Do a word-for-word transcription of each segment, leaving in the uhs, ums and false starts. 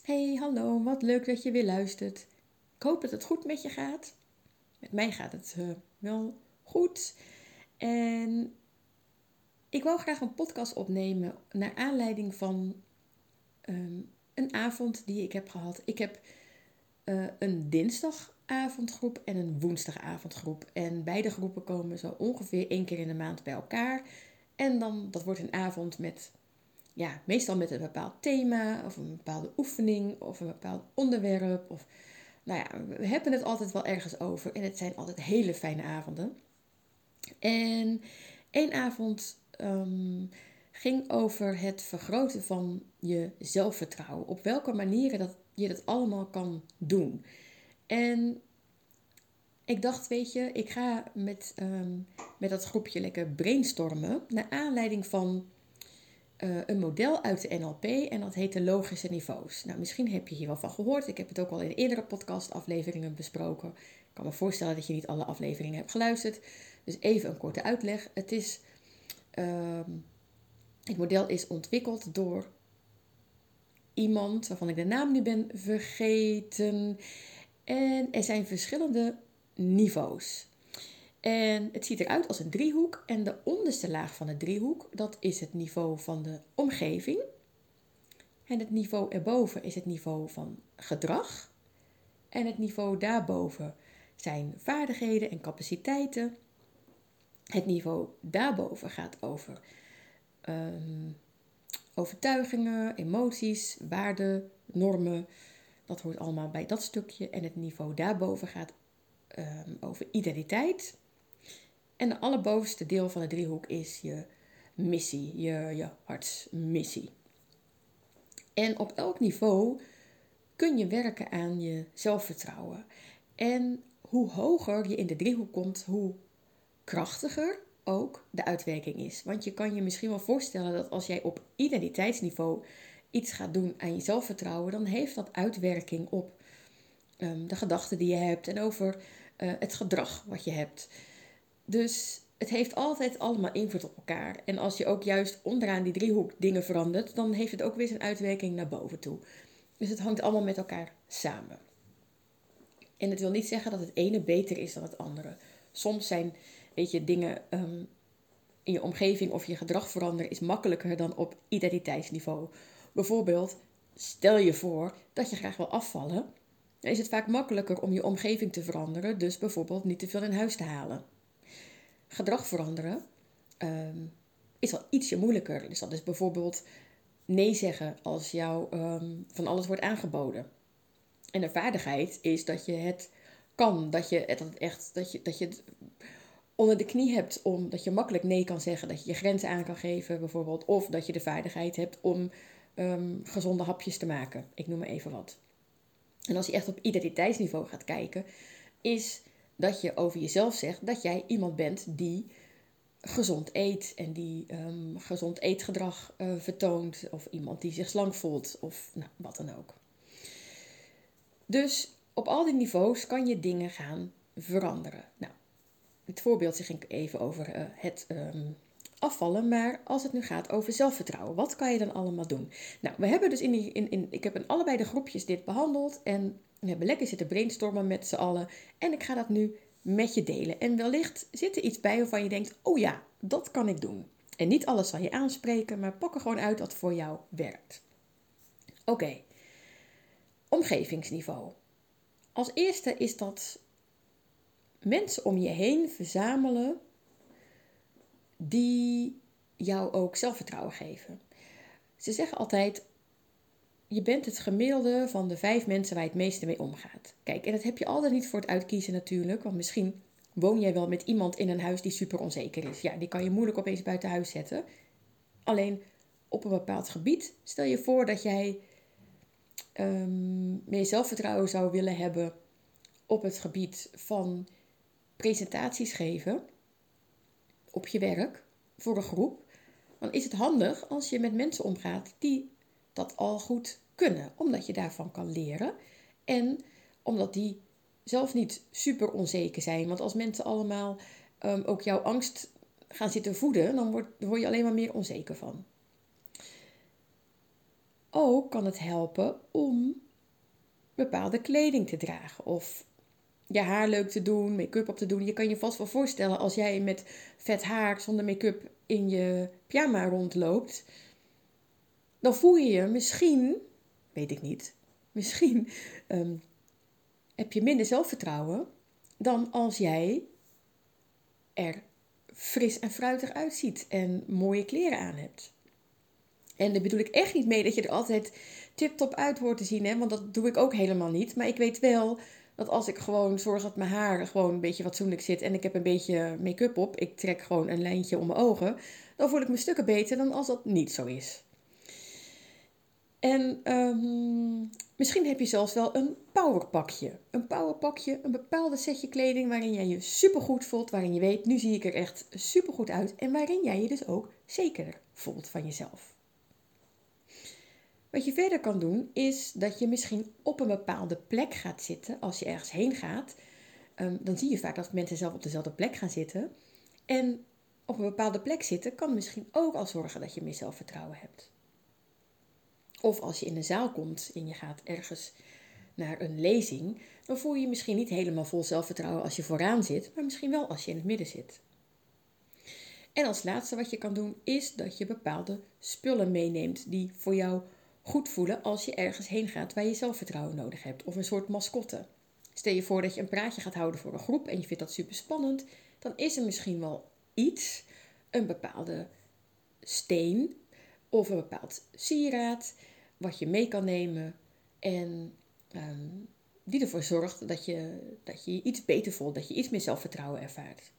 Hey, hallo, wat leuk dat je weer luistert. Ik hoop dat het goed met je gaat. Met mij gaat het uh, wel goed. En ik wou graag een podcast opnemen naar aanleiding van um, een avond die ik heb gehad. Ik heb uh, een dinsdagavondgroep en een woensdagavondgroep. En beide groepen komen zo ongeveer één keer in de maand bij elkaar. En dan, dat wordt een avond met... Ja, meestal met een bepaald thema of een bepaalde oefening of een bepaald onderwerp. Of, nou ja, we hebben het altijd wel ergens over en het zijn altijd hele fijne avonden. En één avond um, ging over het vergroten van je zelfvertrouwen. Op welke manieren dat je dat allemaal kan doen. En ik dacht, weet je, ik ga met, um, met dat groepje lekker brainstormen naar aanleiding van... Uh, een model uit de N L P en dat heet de logische niveaus. Nou, misschien heb je hier wel van gehoord. Ik heb het ook al in eerdere podcastafleveringen besproken. Ik kan me voorstellen dat je niet alle afleveringen hebt geluisterd. Dus even een korte uitleg. Het is, uh, het model is ontwikkeld door iemand waarvan ik de naam nu ben vergeten. En er zijn verschillende niveaus. En het ziet eruit als een driehoek. En de onderste laag van de driehoek, dat is het niveau van de omgeving. En het niveau erboven is het niveau van gedrag. En het niveau daarboven zijn vaardigheden en capaciteiten. Het niveau daarboven gaat over um, overtuigingen, emoties, waarden, normen. Dat hoort allemaal bij dat stukje. En het niveau daarboven gaat um, over identiteit. En de allerbovenste deel van de driehoek is je missie, je, je hartsmissie. En op elk niveau kun je werken aan je zelfvertrouwen. En hoe hoger je in de driehoek komt, hoe krachtiger ook de uitwerking is. Want je kan je misschien wel voorstellen dat als jij op identiteitsniveau iets gaat doen aan je zelfvertrouwen, dan heeft dat uitwerking op um, de gedachten die je hebt en over uh, het gedrag wat je hebt. Dus het heeft altijd allemaal invloed op elkaar. En als je ook juist onderaan die driehoek dingen verandert, dan heeft het ook weer zijn uitwerking naar boven toe. Dus het hangt allemaal met elkaar samen. En het wil niet zeggen dat het ene beter is dan het andere. Soms zijn, weet je, dingen um, in je omgeving of je gedrag veranderen is makkelijker dan op identiteitsniveau. Bijvoorbeeld, stel je voor dat je graag wil afvallen. Dan is het vaak makkelijker om je omgeving te veranderen. Dus bijvoorbeeld niet te veel in huis te halen. Gedrag veranderen um, is al ietsje moeilijker. Dus dat is bijvoorbeeld nee zeggen als jou um, van alles wordt aangeboden. En een vaardigheid is dat je het kan, dat je het echt, dat je, dat je het onder de knie hebt, om, dat je makkelijk nee kan zeggen, dat je je grenzen aan kan geven bijvoorbeeld, of dat je de vaardigheid hebt om um, gezonde hapjes te maken. Ik noem maar even wat. En als je echt op identiteitsniveau gaat kijken, is dat je over jezelf zegt dat jij iemand bent die gezond eet en die um, gezond eetgedrag uh, vertoont, of iemand die zich slank voelt, of nou, wat dan ook. Dus op al die niveaus kan je dingen gaan veranderen. Nou, het voorbeeldje ging even over uh, het um, afvallen, maar als het nu gaat over zelfvertrouwen, wat kan je dan allemaal doen? Nou, we hebben dus in die, in, in, ik heb in allebei de groepjes dit behandeld en we hebben lekker zitten brainstormen met z'n allen en ik ga dat nu met je delen. En wellicht zit er iets bij waarvan je denkt, oh ja, dat kan ik doen. En niet alles zal je aanspreken, maar pak er gewoon uit wat voor jou werkt. Oké, okay. Omgevingsniveau. Als eerste is dat mensen om je heen verzamelen die jou ook zelfvertrouwen geven. Ze zeggen altijd, je bent het gemiddelde van de vijf mensen waar je het meeste mee omgaat. Kijk, en dat heb je altijd niet voor het uitkiezen natuurlijk, want misschien woon jij wel met iemand in een huis die super onzeker is. Ja, die kan je moeilijk opeens buiten huis zetten. Alleen op een bepaald gebied, stel je voor dat jij um, meer zelfvertrouwen zou willen hebben op het gebied van presentaties geven op je werk voor een groep, dan is het handig als je met mensen omgaat die dat al goed kunnen, omdat je daarvan kan leren en omdat die zelf niet super onzeker zijn. Want als mensen allemaal um, ook jouw angst gaan zitten voeden, dan word, word je alleen maar meer onzeker van. ook kan het helpen om bepaalde kleding te dragen of je haar leuk te doen, make-up op te doen. Je kan je vast wel voorstellen als jij met vet haar zonder make-up in je pyjama rondloopt, dan voel je je misschien, weet ik niet, misschien um, heb je minder zelfvertrouwen dan als jij er fris en fruitig uitziet en mooie kleren aan hebt. En daar bedoel ik echt niet mee dat je er altijd tip-top uit hoort te zien, hè? Want dat doe ik ook helemaal niet. Maar ik weet wel dat als ik gewoon zorg dat mijn haar gewoon een beetje fatsoenlijk zit en ik heb een beetje make-up op, ik trek gewoon een lijntje om mijn ogen, dan voel ik me stukken beter dan als dat niet zo is. En um, misschien heb je zelfs wel een powerpakje. Een powerpakje, een bepaalde setje kleding waarin jij je supergoed voelt, waarin je weet, nu zie ik er echt supergoed uit en waarin jij je dus ook zeker voelt van jezelf. Wat je verder kan doen, is dat je misschien op een bepaalde plek gaat zitten. Als je ergens heen gaat, um, dan zie je vaak dat mensen zelf op dezelfde plek gaan zitten. En op een bepaalde plek zitten kan misschien ook al zorgen dat je meer zelfvertrouwen hebt. Of als je in een zaal komt en je gaat ergens naar een lezing, dan voel je je misschien niet helemaal vol zelfvertrouwen als je vooraan zit, maar misschien wel als je in het midden zit. En als laatste wat je kan doen, is dat je bepaalde spullen meeneemt die voor jou goed voelen als je ergens heen gaat waar je zelfvertrouwen nodig hebt. Of een soort mascotte. Stel je voor dat je een praatje gaat houden voor een groep en je vindt dat super spannend. Dan is er misschien wel iets, een bepaalde steen of een bepaald sieraad wat je mee kan nemen en um, die ervoor zorgt dat je, dat je je iets beter voelt, dat je iets meer zelfvertrouwen ervaart.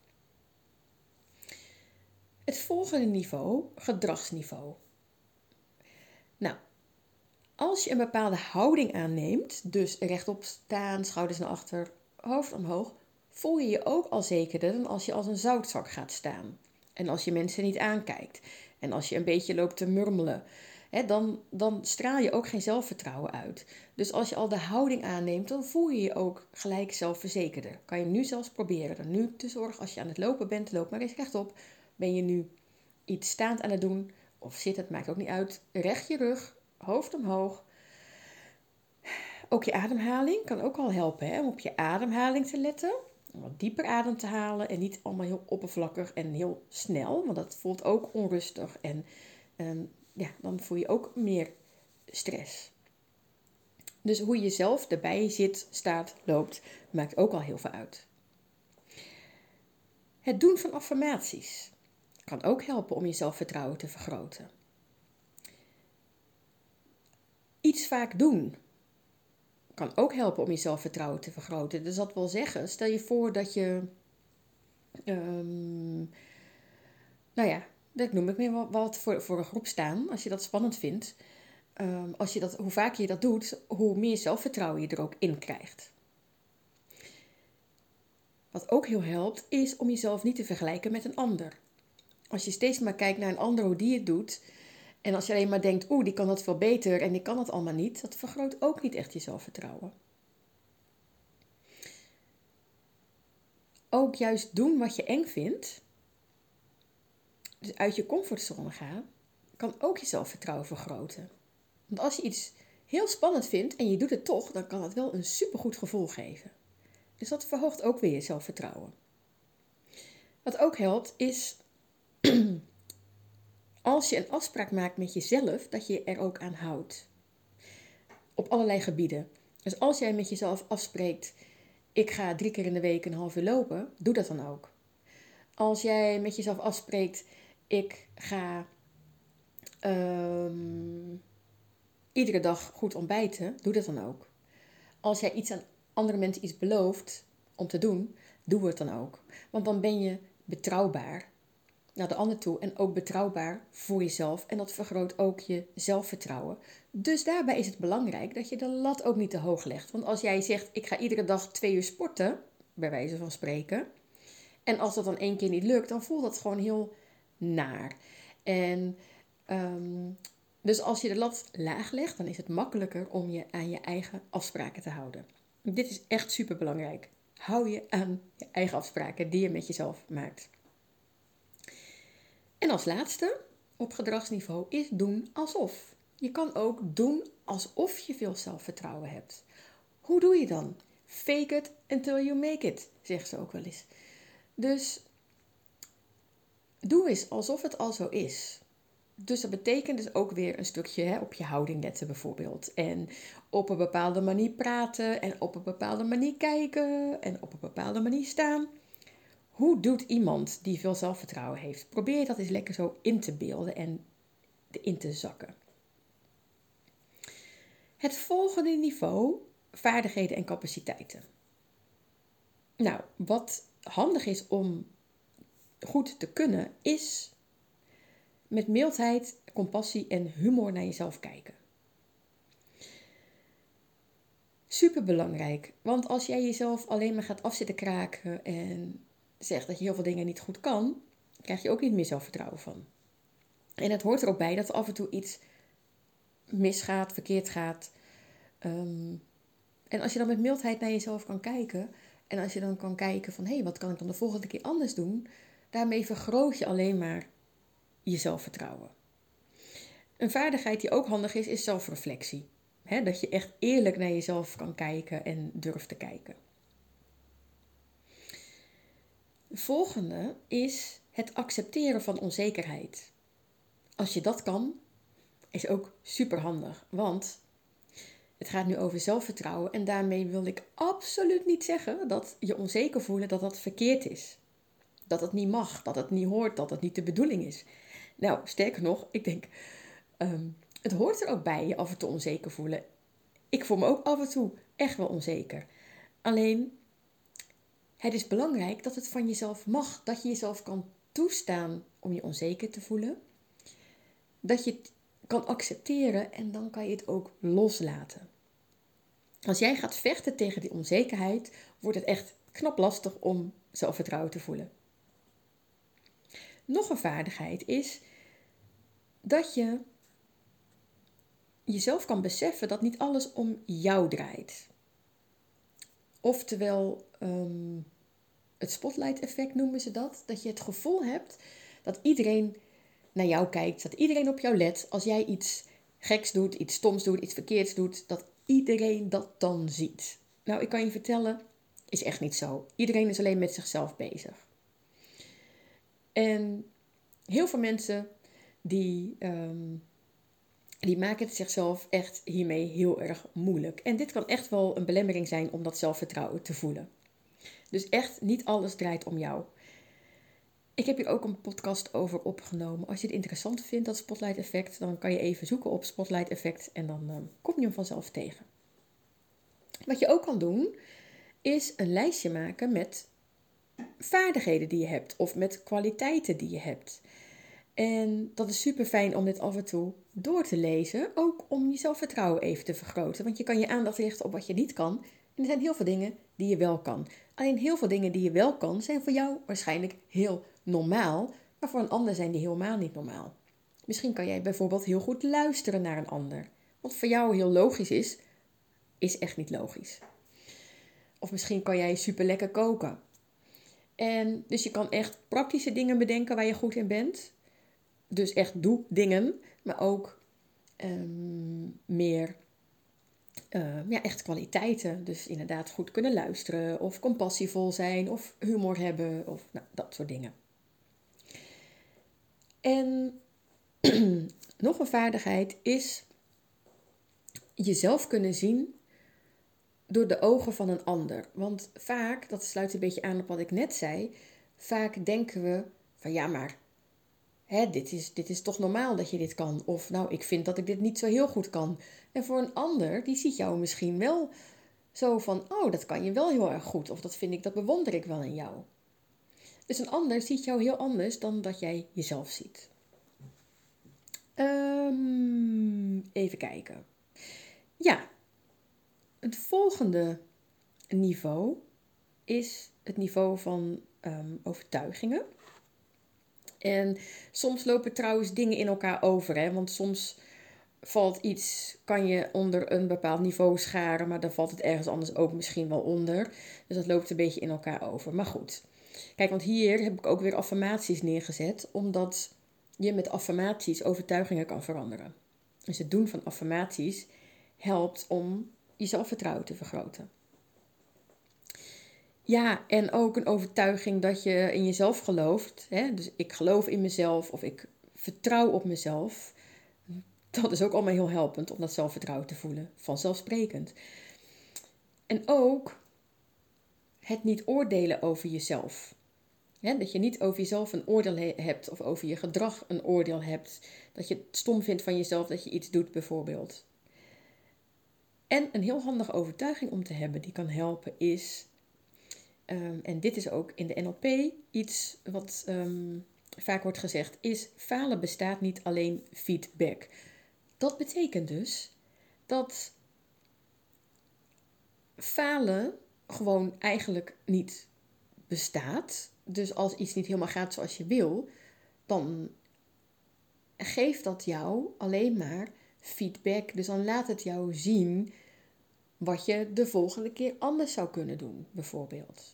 Het volgende niveau, gedragsniveau. Nou, als je een bepaalde houding aanneemt, dus rechtop staan, schouders naar achter, hoofd omhoog, voel je je ook al zekerder dan als je als een zoutzak gaat staan. En als je mensen niet aankijkt. En als je een beetje loopt te murmelen. Hè, dan, dan straal je ook geen zelfvertrouwen uit. Dus als je al de houding aanneemt, dan voel je je ook gelijk zelfverzekerder. Kan je nu zelfs proberen er nu te zorgen, als je aan het lopen bent, loop maar eens rechtop. Ben je nu iets staand aan het doen of zit, het maakt ook niet uit. Recht je rug, hoofd omhoog. Ook je ademhaling kan ook al helpen, hè? Om op je ademhaling te letten. Om wat dieper adem te halen en niet allemaal heel oppervlakkig en heel snel. Want dat voelt ook onrustig en um, ja, dan voel je ook meer stress. Dus hoe je zelf erbij zit, staat, loopt, maakt ook al heel veel uit. Het doen van affirmaties kan ook helpen om je zelfvertrouwen te vergroten. Iets vaak doen kan ook helpen om je zelfvertrouwen te vergroten. Dus dat wil zeggen, stel je voor dat je, um, nou ja, dat noem ik meer wat voor, voor een groep staan. Als je dat spannend vindt, um, als je dat, hoe vaker je dat doet, hoe meer zelfvertrouwen je er ook in krijgt. Wat ook heel helpt, is om jezelf niet te vergelijken met een ander. Als je steeds maar kijkt naar een ander hoe die het doet, en als je alleen maar denkt, oeh, die kan dat veel beter en ik kan het allemaal niet, dat vergroot ook niet echt je zelfvertrouwen. Ook juist doen wat je eng vindt, dus uit je comfortzone gaan, kan ook je zelfvertrouwen vergroten. Want als je iets heel spannend vindt en je doet het toch, dan kan dat wel een supergoed gevoel geven. Dus dat verhoogt ook weer je zelfvertrouwen. Wat ook helpt is, als je een afspraak maakt met jezelf, dat je er ook aan houdt. Op allerlei gebieden. Dus als jij met jezelf afspreekt, ik ga drie keer in de week een half uur lopen, doe dat dan ook. Als jij met jezelf afspreekt, ik ga um, iedere dag goed ontbijten, doe dat dan ook. Als jij iets aan andere mensen iets belooft om te doen, doe het dan ook. Want dan ben je betrouwbaar naar de ander toe en ook betrouwbaar voor jezelf. En dat vergroot ook je zelfvertrouwen. Dus daarbij is het belangrijk dat je de lat ook niet te hoog legt. Want als jij zegt, ik ga iedere dag twee uur sporten, bij wijze van spreken, en als dat dan één keer niet lukt, dan voelt dat gewoon heel naar. En um, dus als je de lat laag legt, dan is het makkelijker om je aan je eigen afspraken te houden. Dit is echt super belangrijk. Hou je aan je eigen afspraken die je met jezelf maakt. En als laatste, op gedragsniveau, is doen alsof. Je kan ook doen alsof je veel zelfvertrouwen hebt. Hoe doe je dan? Fake it until you make it, zegt ze ook wel eens. Dus doe eens alsof het al zo is. Dus dat betekent dus ook weer een stukje hè, op je houding letten bijvoorbeeld. En op een bepaalde manier praten en op een bepaalde manier kijken en op een bepaalde manier staan. Hoe doet iemand die veel zelfvertrouwen heeft? Probeer dat eens lekker zo in te beelden en in te zakken. Het volgende niveau, vaardigheden en capaciteiten. Nou, wat handig is om goed te kunnen, is met mildheid, compassie en humor naar jezelf kijken. Super belangrijk, want als jij jezelf alleen maar gaat afzitten kraken en zegt dat je heel veel dingen niet goed kan, krijg je ook niet meer zelfvertrouwen van. En het hoort er ook bij dat er af en toe iets misgaat, verkeerd gaat. Um, en als je dan met mildheid naar jezelf kan kijken en als je dan kan kijken van hé, hey, wat kan ik dan de volgende keer anders doen, daarmee vergroot je alleen maar je zelfvertrouwen. Een vaardigheid die ook handig is, is zelfreflectie. He, dat je echt eerlijk naar jezelf kan kijken en durft te kijken. De volgende is het accepteren van onzekerheid. Als je dat kan, is ook super handig. Want het gaat nu over zelfvertrouwen en daarmee wil ik absoluut niet zeggen dat je onzeker voelen dat dat verkeerd is. Dat het niet mag, dat het niet hoort, dat het niet de bedoeling is. Nou, sterker nog, ik denk, um, het hoort er ook bij je af en toe onzeker voelen. Ik voel me ook af en toe echt wel onzeker. Alleen, het is belangrijk dat het van jezelf mag. Dat je jezelf kan toestaan om je onzeker te voelen. Dat je het kan accepteren en dan kan je het ook loslaten. Als jij gaat vechten tegen die onzekerheid, wordt het echt knap lastig om zelfvertrouwen te voelen. Nog een vaardigheid is dat je jezelf kan beseffen dat niet alles om jou draait. Oftewel, um, het spotlight effect noemen ze dat. Dat je het gevoel hebt dat iedereen naar jou kijkt. Dat iedereen op jou let. Als jij iets geks doet, iets stoms doet, iets verkeerds doet. Dat iedereen dat dan ziet. Nou, ik kan je vertellen, is echt niet zo. Iedereen is alleen met zichzelf bezig. En heel veel mensen die, um, die maken het zichzelf echt hiermee heel erg moeilijk. En dit kan echt wel een belemmering zijn om dat zelfvertrouwen te voelen. Dus echt niet alles draait om jou. Ik heb hier ook een podcast over opgenomen. Als je het interessant vindt, dat spotlight effect, dan kan je even zoeken op spotlight effect en dan um, kom je hem vanzelf tegen. Wat je ook kan doen, is een lijstje maken met vaardigheden die je hebt of met kwaliteiten die je hebt. En dat is super fijn om dit af en toe door te lezen, ook om je zelfvertrouwen even te vergroten. Want je kan je aandacht richten op wat je niet kan. En er zijn heel veel dingen die je wel kan. Alleen heel veel dingen die je wel kan, zijn voor jou waarschijnlijk heel normaal, maar voor een ander zijn die helemaal niet normaal. Misschien kan jij bijvoorbeeld heel goed luisteren naar een ander. Wat voor jou heel logisch is, is echt niet logisch. Of misschien kan jij super lekker koken. En dus je kan echt praktische dingen bedenken waar je goed in bent. Dus echt doe dingen, maar ook um, meer uh, ja, echt kwaliteiten. Dus inderdaad goed kunnen luisteren of compassievol zijn of humor hebben of nou, dat soort dingen. En nog een vaardigheid is jezelf kunnen zien door de ogen van een ander. Want vaak, dat sluit een beetje aan op wat ik net zei, vaak denken we van ja, maar hè, dit is, dit is toch normaal dat je dit kan. Of nou, ik vind dat ik dit niet zo heel goed kan. En voor een ander, die ziet jou misschien wel zo van, oh, dat kan je wel heel erg goed. Of dat vind ik, dat bewonder ik wel in jou. Dus een ander ziet jou heel anders dan dat jij jezelf ziet. Um, even kijken. Ja, het volgende niveau is het niveau van um, overtuigingen. En soms lopen trouwens dingen in elkaar over. Hè? Want soms valt iets, kan je onder een bepaald niveau scharen, maar dan valt het ergens anders ook misschien wel onder. Dus dat loopt een beetje in elkaar over. Maar goed. Kijk, want hier heb ik ook weer affirmaties neergezet, omdat je met affirmaties overtuigingen kan veranderen. Dus het doen van affirmaties helpt om je zelfvertrouwen te vergroten. Ja, en ook een overtuiging dat je in jezelf gelooft. Hè? Dus ik geloof in mezelf of ik vertrouw op mezelf. Dat is ook allemaal heel helpend om dat zelfvertrouwen te voelen. Vanzelfsprekend. En ook het niet oordelen over jezelf. Ja, dat je niet over jezelf een oordeel he- hebt of over je gedrag een oordeel hebt. Dat je het stom vindt van jezelf dat je iets doet bijvoorbeeld. En een heel handige overtuiging om te hebben die kan helpen is... Um, en dit is ook in de N L P iets wat um, vaak wordt gezegd, is falen bestaat niet alleen feedback. Dat betekent dus dat falen gewoon eigenlijk niet bestaat. Dus als iets niet helemaal gaat zoals je wil, dan geeft dat jou alleen maar feedback. Dus dan laat het jou zien wat je de volgende keer anders zou kunnen doen, bijvoorbeeld.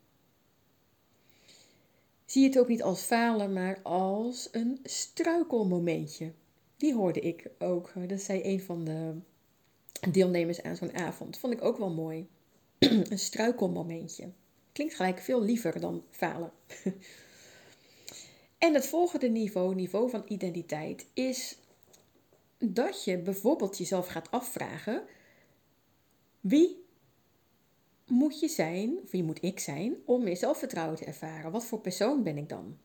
Zie het ook niet als falen, maar als een struikelmomentje. Die hoorde ik ook. Dat zei een van de deelnemers aan zo'n avond. Vond ik ook wel mooi. Een struikelmomentje. Klinkt gelijk veel liever dan falen. En het volgende niveau, niveau van identiteit, is dat je bijvoorbeeld jezelf gaat afvragen: wie moet je zijn, of wie moet ik zijn, om meer zelfvertrouwen te ervaren? Wat voor persoon ben ik dan?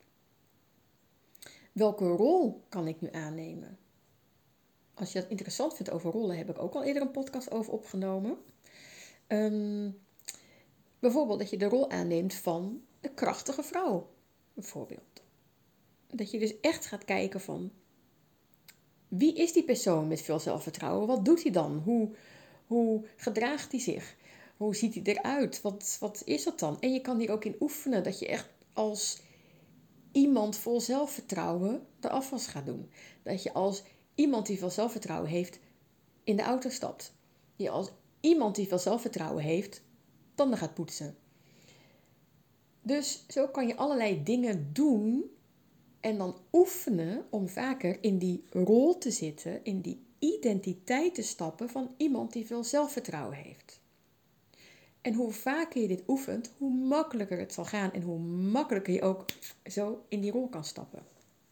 Welke rol kan ik nu aannemen? Als je dat interessant vindt over rollen, heb ik ook al eerder een podcast over opgenomen. Um, bijvoorbeeld dat je de rol aanneemt van de krachtige vrouw. Bijvoorbeeld. Dat je dus echt gaat kijken van, wie is die persoon met veel zelfvertrouwen? Wat doet hij dan? Hoe, hoe gedraagt hij zich? Hoe ziet hij eruit? Wat, wat is dat dan? En je kan hier ook in oefenen dat je echt als iemand vol zelfvertrouwen de afwas gaat doen. Dat je als iemand die veel zelfvertrouwen heeft in de auto stapt. Die als iemand die veel zelfvertrouwen heeft tanden gaat poetsen. Dus zo kan je allerlei dingen doen en dan oefenen om vaker in die rol te zitten, in die identiteit te stappen van iemand die veel zelfvertrouwen heeft. En hoe vaker je dit oefent, hoe makkelijker het zal gaan en hoe makkelijker je ook zo in die rol kan stappen.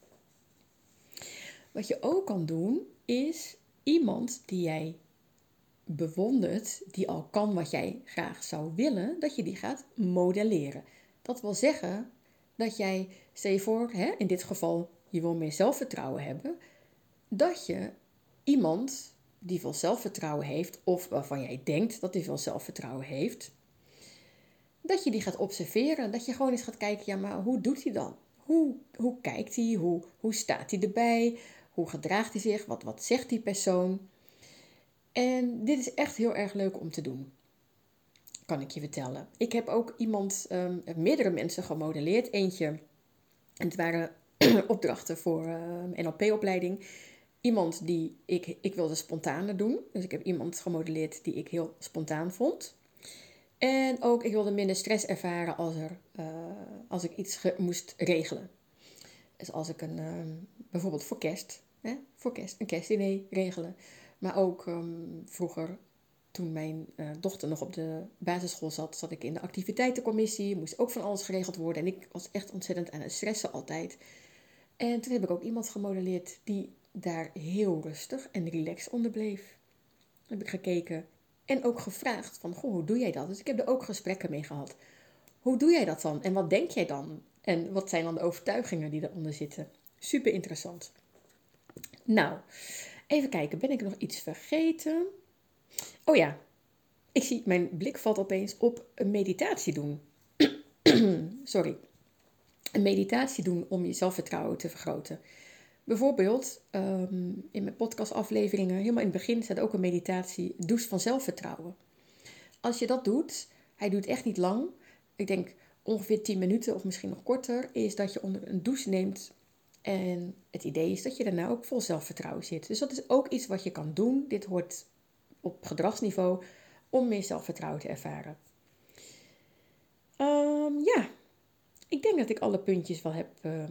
Wat je ook kan doen, is iemand die jij bewondert, die al kan wat jij graag zou willen, dat je die gaat modelleren. Dat wil zeggen dat jij, stel je voor, hè, in dit geval, je wil meer zelfvertrouwen hebben, dat je iemand die veel zelfvertrouwen heeft, of waarvan jij denkt dat hij veel zelfvertrouwen heeft, dat je die gaat observeren. Dat je gewoon eens gaat kijken, ja, maar hoe doet hij dan? Hoe, hoe kijkt hij? Hoe, hoe staat hij erbij? Hoe gedraagt hij zich? Wat, wat zegt die persoon? En dit is echt heel erg leuk om te doen. Kan ik je vertellen. Ik heb ook iemand, um, meerdere mensen gemodelleerd. Eentje, en het waren opdrachten voor um, N L P-opleiding. Iemand die ik, ik wilde spontaner doen. Dus ik heb iemand gemodelleerd die ik heel spontaan vond. En ook, ik wilde minder stress ervaren als, er, uh, als ik iets ge- moest regelen. Dus als ik een, um, bijvoorbeeld voor kerst, hè, voor kerst, een kerstdiner regelen. Maar ook um, vroeger, toen mijn uh, dochter nog op de basisschool zat, zat ik in de activiteitencommissie. Moest ook van alles geregeld worden. En ik was echt ontzettend aan het stressen altijd. En toen heb ik ook iemand gemodelleerd die daar heel rustig en relaxed onder bleef. Dan heb ik gekeken en ook gevraagd van, goh, hoe doe jij dat? Dus ik heb er ook gesprekken mee gehad. Hoe doe jij dat dan? En wat denk jij dan? En wat zijn dan de overtuigingen die eronder zitten? Super interessant. Nou, even kijken, ben ik nog iets vergeten? Oh ja, ik zie, mijn blik valt opeens op een meditatie doen. Sorry. Een meditatie doen om je zelfvertrouwen te vergroten. Bijvoorbeeld, um, in mijn podcastafleveringen, helemaal in het begin staat ook een meditatie, douche van zelfvertrouwen. Als je dat doet, hij doet echt niet lang, ik denk ongeveer tien minuten of misschien nog korter, is dat je onder een douche neemt. En het idee is dat je daarna ook vol zelfvertrouwen zit. Dus dat is ook iets wat je kan doen. Dit hoort op gedragsniveau om meer zelfvertrouwen te ervaren. Um, ja, ik denk dat ik alle puntjes wel heb uh,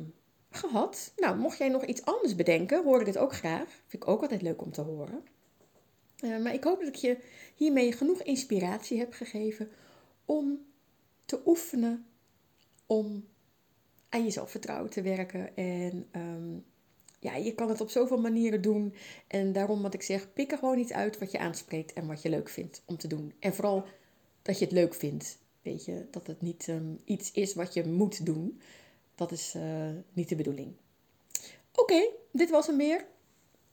gehad. Nou, mocht jij nog iets anders bedenken, hoor ik het ook graag. Vind ik ook altijd leuk om te horen. Uh, maar ik hoop dat ik je hiermee genoeg inspiratie heb gegeven om te oefenen, om aan je zelfvertrouwen te werken. En um, ja, je kan het op zoveel manieren doen. En daarom wat ik zeg, pik er gewoon iets uit wat je aanspreekt en wat je leuk vindt om te doen. En vooral dat je het leuk vindt. Weet je, dat het niet um, iets is wat je moet doen. Dat is uh, niet de bedoeling. Oké, okay, dit was hem weer.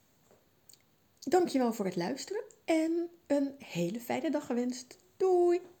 Dankjewel voor het luisteren en een hele fijne dag gewenst. Doei!